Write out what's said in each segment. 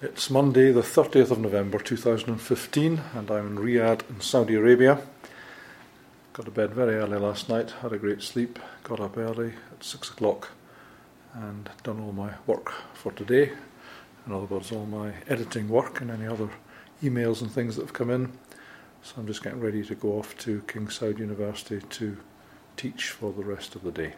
It's Monday, the 30th of November 2015, and I'm in Riyadh in Saudi Arabia. Got to bed very early last night, had a great sleep, got up early at 6 o'clock and done all my work for today. In other words, all my editing work and any other emails and things that have come in. So I'm just getting ready to go off to King Saud University to teach for the rest of the day.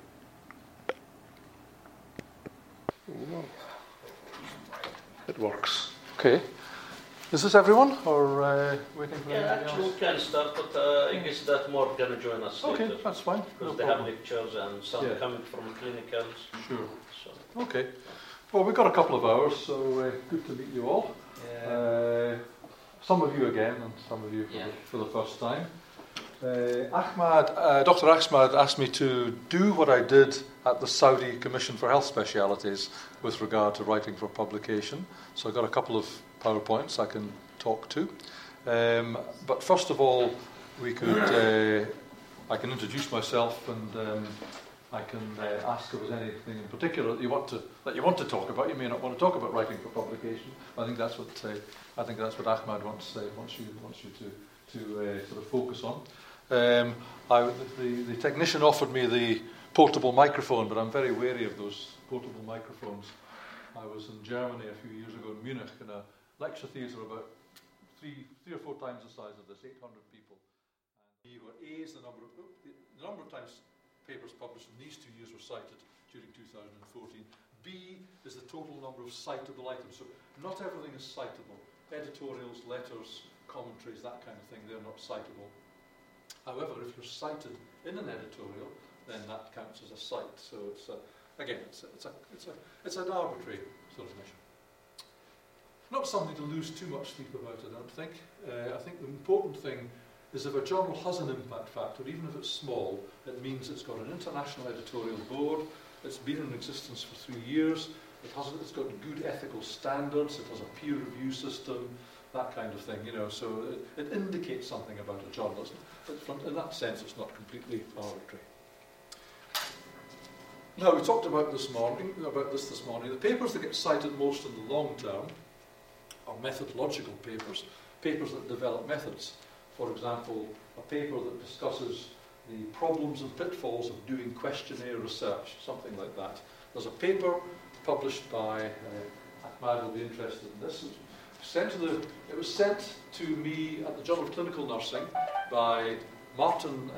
It works. Okay. Is this everyone, or waiting for anybody else? Actually we can start, but I guess that more going to join us later. Okay, that's fine. Because No they problem. have lectures and some coming from clinicals. Sure. So. Okay. Well, we've got a couple of hours, so good to meet you all. Some of you again, and some of you for the first time. Dr. Ahmad asked me to do what I did at the Saudi Commission for Health Specialities with regard to writing for publication. So I've got a couple of PowerPoints I can talk to. But first of all, I can introduce myself, and I can ask if there's anything in particular that you want to talk about. You may not want to talk about writing for publication. I think that's what Ahmad wants you to sort of focus on. The technician offered me the portable microphone, but I'm very wary of those portable microphones. I was in Germany a few years ago in Munich in a lecture theatre about three or four times the size of this, 800 people. And B were A's, the number of times papers published in these 2 years were cited during 2014. B is the total number of citable items. So not everything is citable. Editorials, letters, commentaries, that kind of thing, they're not citable. However, if you're cited in an editorial, then that counts as a cite. So it's an arbitrary sort of measure. Not something to lose too much sleep about, I don't think. I think the important thing is if a journal has an impact factor, even if it's small, it means it's got an international editorial board, it's been in existence for 3 years, it's got good ethical standards, it has a peer review system, that kind of thing, so it indicates something about a journalist. But in that sense, it's not completely arbitrary. Now, we talked about this morning. The papers that get cited most in the long term are methodological papers that develop methods. For example, a paper that discusses the problems and pitfalls of doing questionnaire research, something like that. There's a paper published by, Ahmad will be interested in this. It was sent to me at the Journal of Clinical Nursing by Martin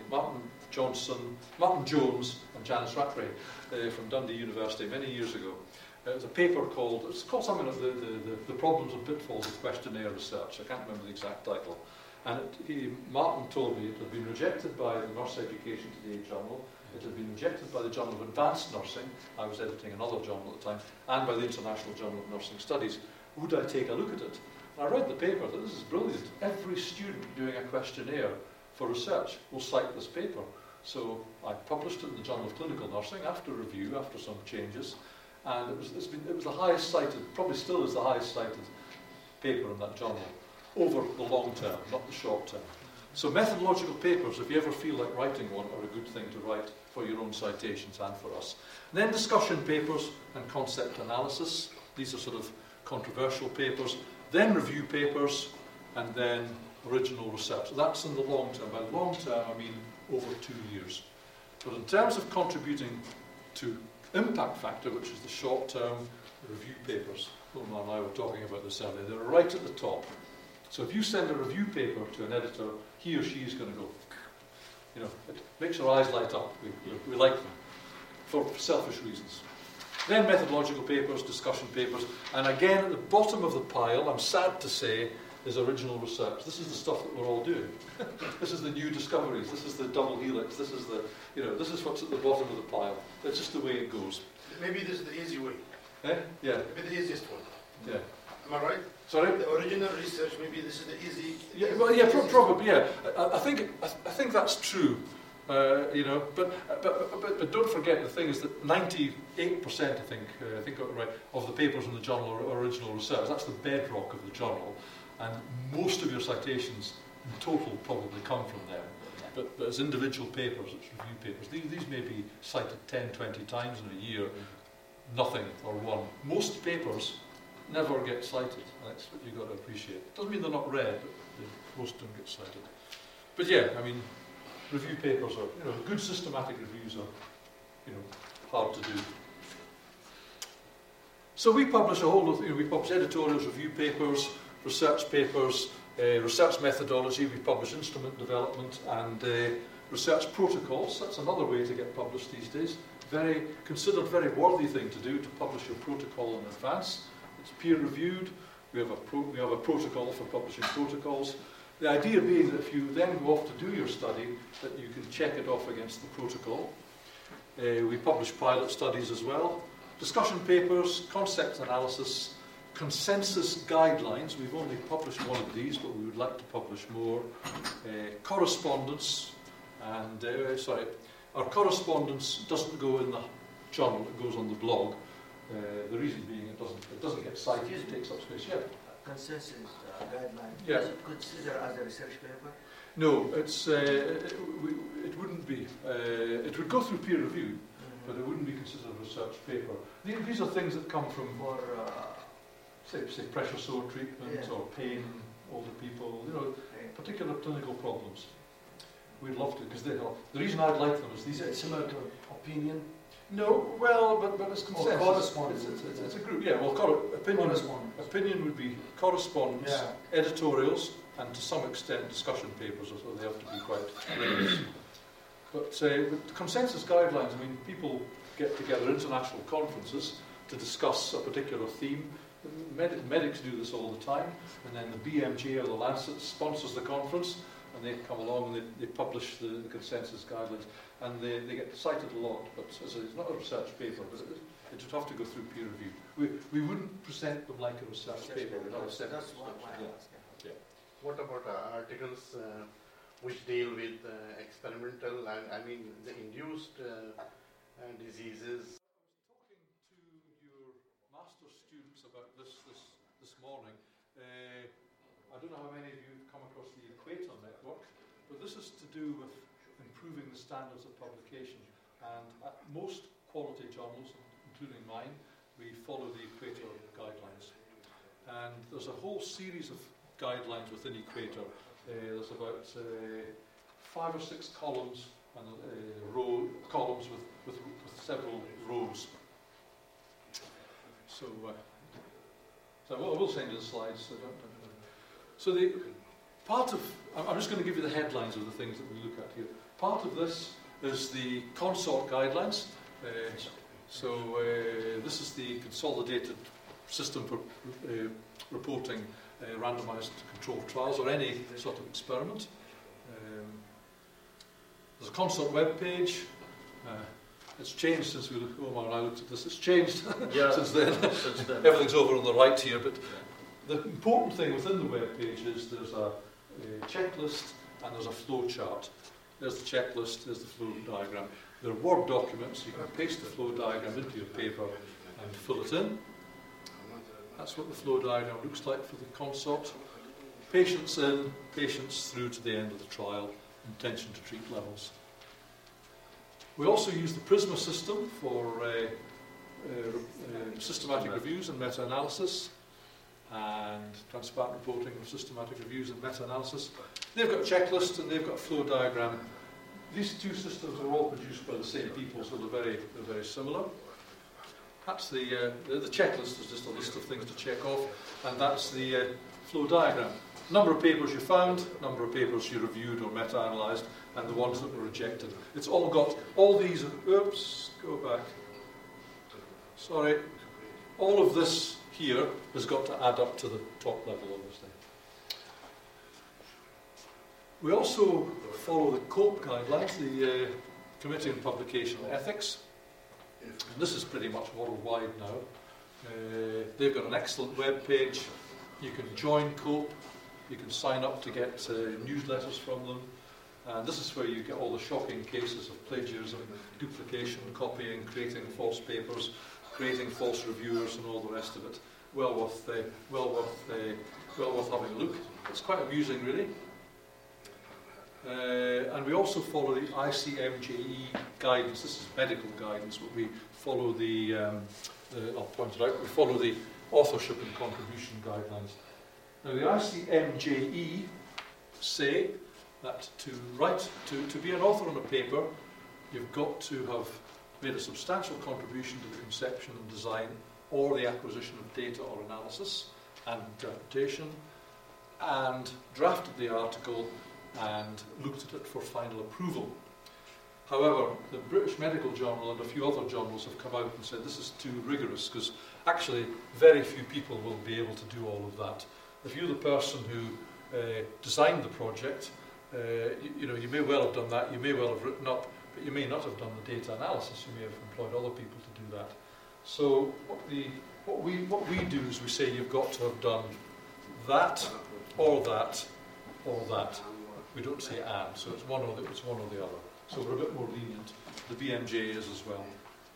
Jones and Janice Rattray from Dundee University many years ago. It was a paper called something like the problems and pitfalls of questionnaire research. I can't remember the exact title. And Martin told me it had been rejected by the Nurse Education Today journal, it had been rejected by the Journal of Advanced Nursing, I was editing another journal at the time, and by the International Journal of Nursing Studies. Would I take a look at it? And I read the paper, that this is brilliant. Every student doing a questionnaire for research will cite this paper. So I published it in the Journal of Clinical Nursing after review, after some changes, and it was the highest cited, probably still is the highest cited paper in that journal, over the long term, not the short term. So methodological papers, if you ever feel like writing one, are a good thing to write for your own citations and for us. And then discussion papers and concept analysis. These are sort of controversial papers. Then review papers, and then original research. That's in the long term. By long term, I mean over 2 years. But in terms of contributing to impact factor, which is the short term review papers, Omar and I were talking about this earlier, they're right at the top. So if you send a review paper to an editor, he or she is going to go, it makes our eyes light up. We like them for selfish reasons. Then methodological papers, discussion papers, and again at the bottom of the pile, I'm sad to say, is original research. This is the stuff that we're all doing. This is the new discoveries. This is the double helix. This is this is what's at the bottom of the pile. That's just the way it goes. Maybe this is the easy way. Yeah. Maybe the easiest one. Yeah. Am I right? Sorry? The original research, maybe this is the easy... Yeah, well, yeah, probably, yeah. I think that's true, but don't forget the thing is that 98%, I think I got it right, of the papers in the journal are original research. That's the bedrock of the journal, and most of your citations in total probably come from them. But as individual papers, it's review papers. These may be cited 10, 20 times in a year, nothing or one. Most papers, never get cited. That's what you've got to appreciate. Doesn't mean they're not read, but most don't get cited. But yeah, I mean, review papers are, good systematic reviews are, hard to do. So we publish a whole of, we publish editorials, review papers, research papers, research methodology, we publish instrument development and research protocols. That's another way to get published these days. Considered very worthy thing to do, to publish your protocol in advance. It's peer reviewed. We have a protocol for publishing protocols. The idea being that if you then go off to do your study, that you can check it off against the protocol. We publish pilot studies as well. Discussion papers, concept analysis, consensus guidelines. We've only published one of these, but we would like to publish more. Correspondence, and our correspondence doesn't go in the journal; it goes on the blog. The reason being it doesn't get cited; it takes up space. Yeah. Consensus guideline. Yeah. Is it considered as a research paper? No, it wouldn't be. It would go through peer review, but it wouldn't be considered a research paper. These are things that come from, say pressure sore treatment or pain, older people, particular clinical problems. We'd love to, because they help. The reason I'd like them is these. Is it similar to opinion? No, well, but it's consensus. Correspondence. It's a group. Yeah, well, opinion would be correspondence, editorials, and to some extent discussion papers, so they have to be quite rigorous. But with consensus guidelines, I mean, people get together at international conferences to discuss a particular theme. Medics do this all the time, and then the BMJ or the Lancet sponsors the conference, and they come along and they publish the consensus guidelines, and they get cited a lot. But as it's not a research paper, but it would have to go through peer review. We wouldn't present them like a research paper. That's why I asked. What about articles which deal with experimental and the induced diseases? Talking to your master's students about this morning, I don't know how many of you have come across the Equator Network, but this is to do with improving the standards of publication. And at most quality journals, including mine, we follow the Equator guidelines. And there's a whole series of guidelines within Equator. There's about 5 or 6 columns and columns with several rows. So I will send you the slides. So the part of, I'm just going to give you the headlines of the things that we look at here. Part of this is the consort guidelines. This is the consolidated system for reporting randomized controlled trials or any sort of experiment. There's a consort web page. It's changed since Omar and I looked at this. It's changed since then. Everything's over on the right here, but the important thing within the web page is there's a checklist and there's a flow chart. There's the checklist, there's the flow diagram. There are Word documents. You can paste the flow diagram into your paper and fill it in. That's what the flow diagram looks like for the consort. Patients in, patients through to the end of the trial, intention to treat levels. We also use the PRISMA system for systematic reviews and meta-analysis, and transparent reporting of systematic reviews and meta-analysis. They've got a checklist and they've got a flow diagram. These two systems are all produced by the same people, so they're very similar. That's the checklist is just a list of things to check off, and that's the flow diagram. Number of papers you found, number of papers you reviewed or meta-analysed, and the ones that were rejected. It's all got, all these, oops, go back. Sorry. All of this here has got to add up to the top level, obviously. We also follow the COPE guidelines, the Committee on Publication Ethics. And this is pretty much worldwide now. They've got an excellent web page. You can join COPE. You can sign up to get newsletters from them. And this is where you get all the shocking cases of plagiarism, duplication, copying, creating false papers, creating false reviewers, and all the rest of it. Well worth having a look. It's quite amusing, really. And we also follow the ICMJE guidance. This is medical guidance, but we follow I'll point it out, we follow the authorship and contribution guidelines. Now the ICMJE say that to be an author on a paper, you've got to have made a substantial contribution to the conception and design or the acquisition of data or analysis and interpretation, and drafted the article and looked at it for final approval. However, the British Medical Journal and a few other journals have come out and said this is too rigorous, because actually very few people will be able to do all of that. If you're the person who designed the project, you may well have done that, you may well have written up, but you may not have done the data analysis, you may have employed other people to do that. So what we do is we say you've got to have done that, or that, or that. We don't say and, so it's one or the other. So we're a bit more lenient. The BMJ is as well.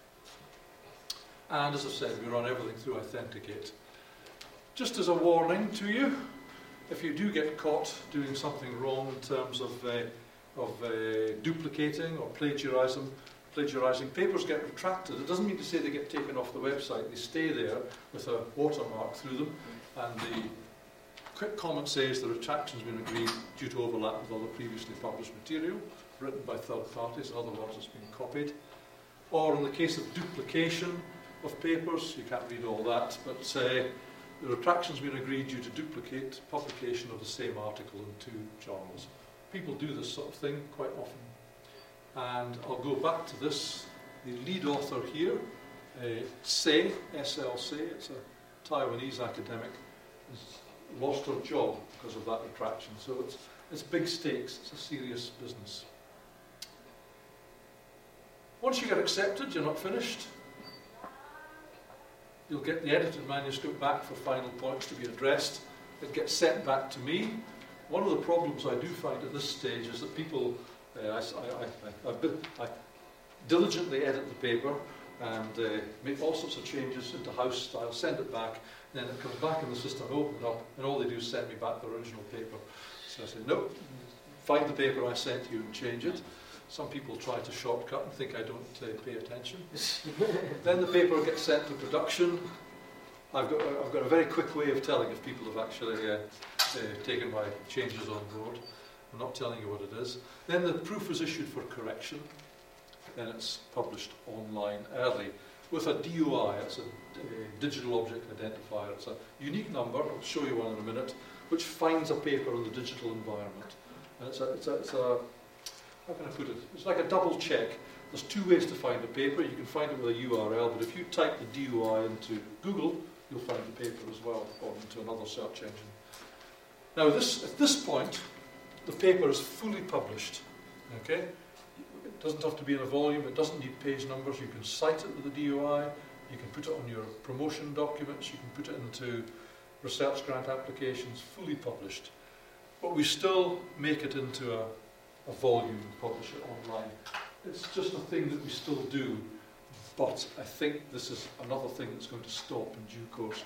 And as I said, we run everything through Authenticate. Just as a warning to you, if you do get caught doing something wrong in terms of duplicating or plagiarizing, papers get retracted. It doesn't mean to say they get taken off the website. They stay there with a watermark through them, and the quick comment says the retraction's been agreed due to overlap with other previously published material written by third parties, in other words, it's been copied. Or in the case of duplication of papers, you can't read all that, but the retraction's been agreed due to duplicate publication of the same article in two journals. People do this sort of thing quite often. And I'll go back to this. The lead author here, Say, SLC, it's a Taiwanese academic, has lost her job because of that retraction. So it's big stakes, it's a serious business. Once you get accepted, you're not finished. You'll get the edited manuscript back for final points to be addressed. It gets sent back to me. One of the problems I do find at this stage is that people, I diligently edit the paper and make all sorts of changes into house style, send it back, and then it comes back in the system, open it up, and all they do is send me back the original paper. So I say, no, find the paper I sent you and change it. Some people try to shortcut and think I don't pay attention. Then the paper gets sent to production. I've got a very quick way of telling if people have actually taken my changes on board. I'm not telling you what it is. Then the proof is issued for correction. Then it's published online early with a DOI. It's a digital object identifier. It's a unique number, I'll show you one in a minute, which finds a paper in the digital environment. And it's a how can I put it? It's like a double check. There's two ways to find a paper. You can find it with a URL, but if you type the DOI into Google, you'll find the paper as well, or into another search engine. Now, at this point, the paper is fully published. Okay? It doesn't have to be in a volume. It doesn't need page numbers. You can cite it with the DOI. You can put it on your promotion documents. You can put it into research grant applications, fully published. But we still make it into a volume and publish it online. It's just a thing that we still do, but I think this is another thing that's going to stop in due course.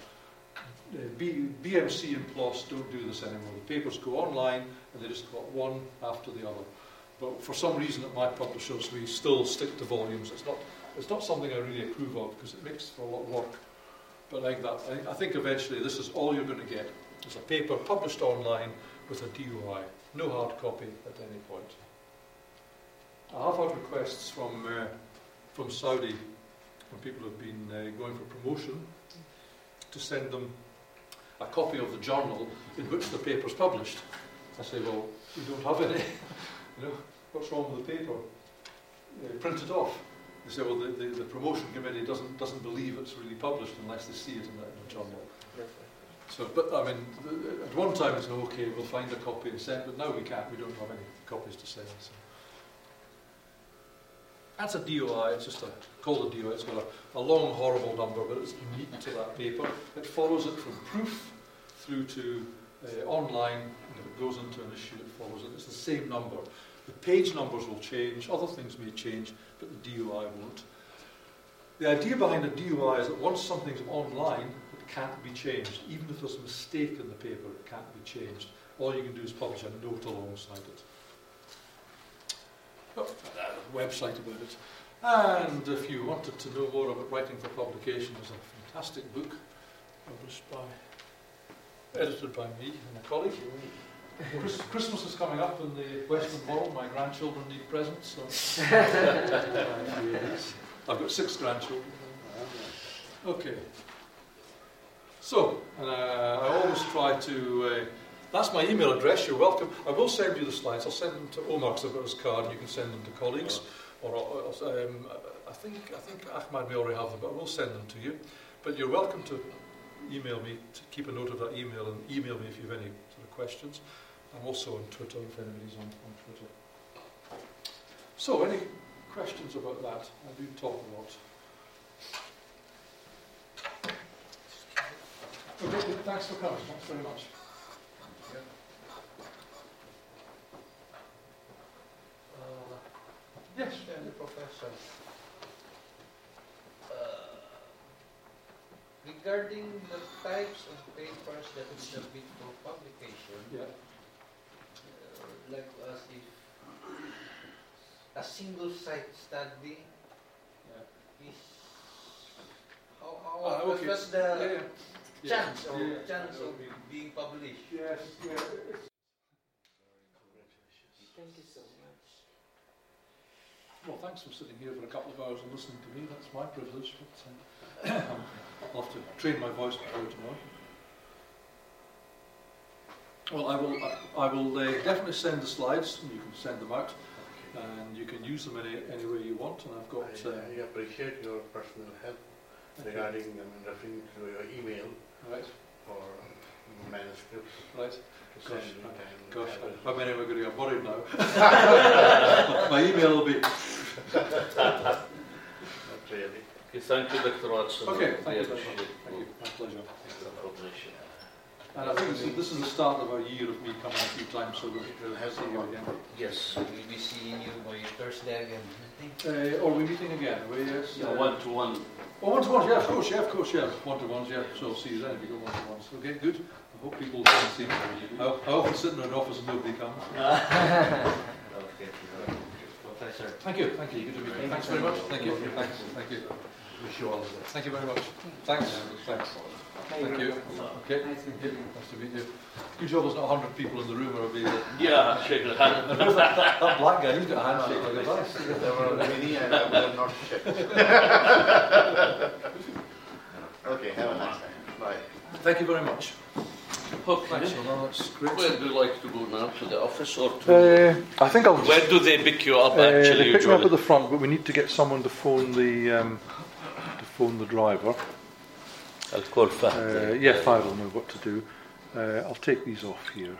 BMC and PLOS don't do this anymore. The papers go online and they just go one after the other. But for some reason at my publishers we still stick to volumes. It's not something I really approve of because it makes for a lot of work. But like that, I think eventually this is all you're going to get. It's a paper published online with a DOI. No hard copy at any point. I have had requests from Saudi, when people have been going for promotion, to send them a copy of the journal in which the paper's published. I say, well, we don't have any. What's wrong with the paper? Print it off. They say, well, the promotion committee doesn't believe it's really published unless they see it in the journal. So, but I mean, at one time it's okay, we'll find a copy and send, but now we can't. We don't have any copies to send. So. That's a DOI. It's just called a DOI. It's got a long, horrible number, but it's unique to that paper. It follows it from proof through to online, and if it goes into an issue, it follows it. It's the same number. The page numbers will change. Other things may change, but the DOI won't. The idea behind a DOI is that once something's online, it can't be changed. Even if there's a mistake in the paper, it can't be changed. All you can do is publish a note alongside it. Oh, a website about it. And if you wanted to know more about writing for publication, there's a fantastic book published by, edited by me and a colleague. Christmas is coming up in the Western world. My grandchildren need presents, so I've got 6 grandchildren. Okay. So, I always try to. That's my email address. You're welcome. I will send you the slides. I'll send them to Omar because I've got his card, and you can send them to colleagues. Or I think Ahmad may already have them, but I will send them to you. But you're welcome to email me, to keep a note of that email, and email me if you have any sort of questions. I'm also on Twitter if anybody's on Twitter. So, any questions about that? I do talk a lot. Okay, thanks for coming. Thanks very much. Yes, Professor. Regarding the types of papers that we submit for publication, yeah. Like as if a single site study is Okay. what's the Yeah. chance of being published? Yes, yeah. Thank you so much. Well, thanks for sitting here for a couple of hours and listening to me. That's my privilege. But, I'll have to train my voice before tomorrow. Well, I will definitely send the slides, and you can send them out, and you can use them any way you want. And I've got. I appreciate your personal help regarding referring to your email Right. for manuscripts. Right. To send me and Gosh, have it. how many am I going to get worried now? My email will be. Not really. Okay, thank you, Dr. Watson. Okay, thank you We very much. appreciate Thank you. My pleasure. the cooperation. And I think this is the start of a year of me coming a few times, so we'll see you again. Yes, we'll be seeing you by Thursday again. Are we meeting again? Yes. Yeah, 1-to-1. Oh, one-to-ones, yeah, of course, yeah. One-to-ones, yeah. So I'll see you then if you go one-to-ones. Okay, good. I hope people can see me. I often sit in an office and nobody comes. Okay. Professor. Thank you. Good to meet you. Thanks very much. Thank you. Thank you. Wish you all the best. Thank you very much. Thanks. Thank you. Okay. Nice to meet you. Good job there's not 100 people in the room or I'll be Yeah, shake the hand. that black guy, he's got a handshake like a vice. There were many and I will not check. Okay, have a nice time. Bye. Thank you very much. Okay. Thanks, Ronald. That's great. Where do you like to go now? To the office or to... I think I'll. Where do they pick you up actually? They pick me up usually? at the front, but we need to get someone to phone the driver. I'll call Fahd. Yeah, Fahd will know what to do. I'll take these off here.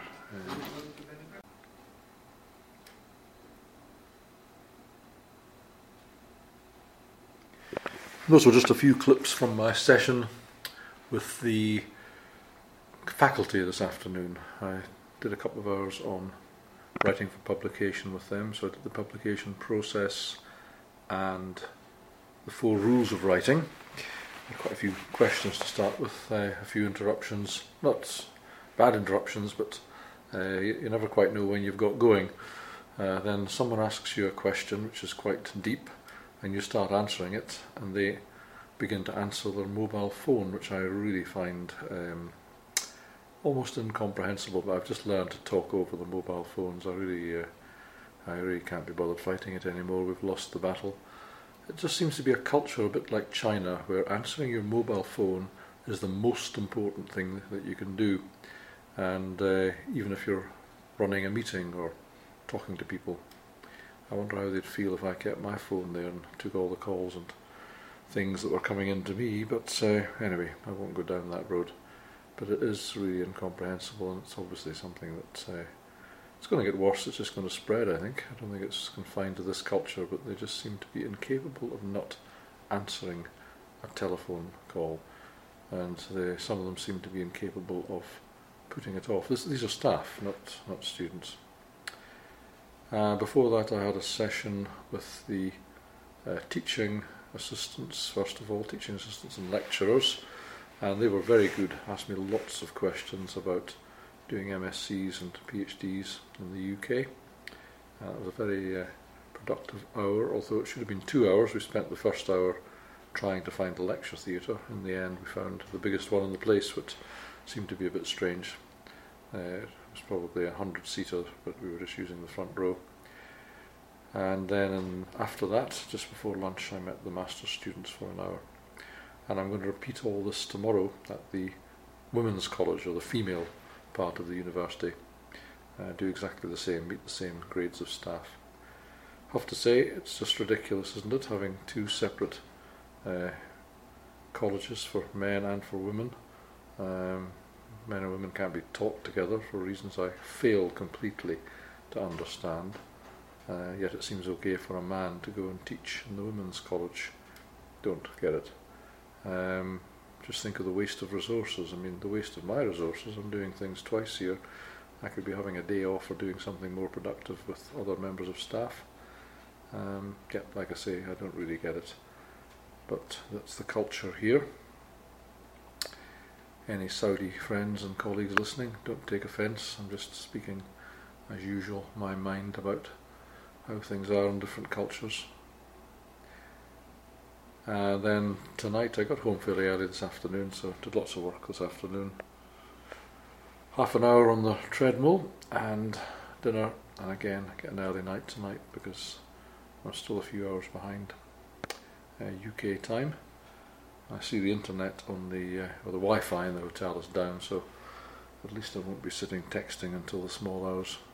Those were just a few clips from my session with the faculty this afternoon. I did a couple of hours on writing for publication with them, so I did the publication process and the 4 rules of writing. Quite a few questions to start with, a few interruptions, not bad interruptions, but you never quite know when you've got going. Then someone asks you a question which is quite deep, and you start answering it, and they begin to answer their mobile phone, which I really find almost incomprehensible, but I've just learned to talk over the mobile phones. I really can't be bothered fighting it anymore. We've lost the battle. It just seems to be a culture a bit like China, where answering your mobile phone is the most important thing that you can do. And even if you're running a meeting or talking to people, I wonder how they'd feel if I kept my phone there and took all the calls and things that were coming in to me. But anyway, I won't go down that road. But it is really incomprehensible, and it's obviously something that it's going to get worse. It's just going to spread, I think. I don't think it's confined to this culture, but they just seem to be incapable of not answering a telephone call, and some of them seem to be incapable of putting it off. These are staff, not students. Before that, I had a session with the teaching assistants, first of all, teaching assistants and lecturers, and they were very good, asked me lots of questions about doing MScs and PhDs in the UK. It was a very productive hour, although it should have been 2 hours. We spent the first hour trying to find a lecture theatre. In the end, we found the biggest one in the place, which seemed to be a bit strange. It was probably 100-seater, but we were just using the front row. And then after that, just before lunch, I met the master's students for an hour. And I'm going to repeat all this tomorrow at the Women's College, or the female part of the university. Do exactly the same, meet the same grades of staff. I have to say, it's just ridiculous, isn't it, having two separate colleges for men and for women. Men and women can't be taught together for reasons I fail completely to understand. Yet it seems okay for a man to go and teach in the women's college. Don't get it. Just think of the waste of resources. I mean, the waste of my resources. I'm doing things twice here. I could be having a day off or doing something more productive with other members of staff. Like I say, I don't really get it. But that's the culture here. Any Saudi friends and colleagues listening, don't take offence. I'm just speaking, as usual, my mind about how things are in different cultures. Then tonight, I got home fairly early this afternoon, so did lots of work this afternoon. Half an hour on the treadmill and dinner, and again get an early night tonight because I'm still a few hours behind UK time. I see the internet on the Wi-Fi in the hotel is down, so at least I won't be sitting texting until the small hours.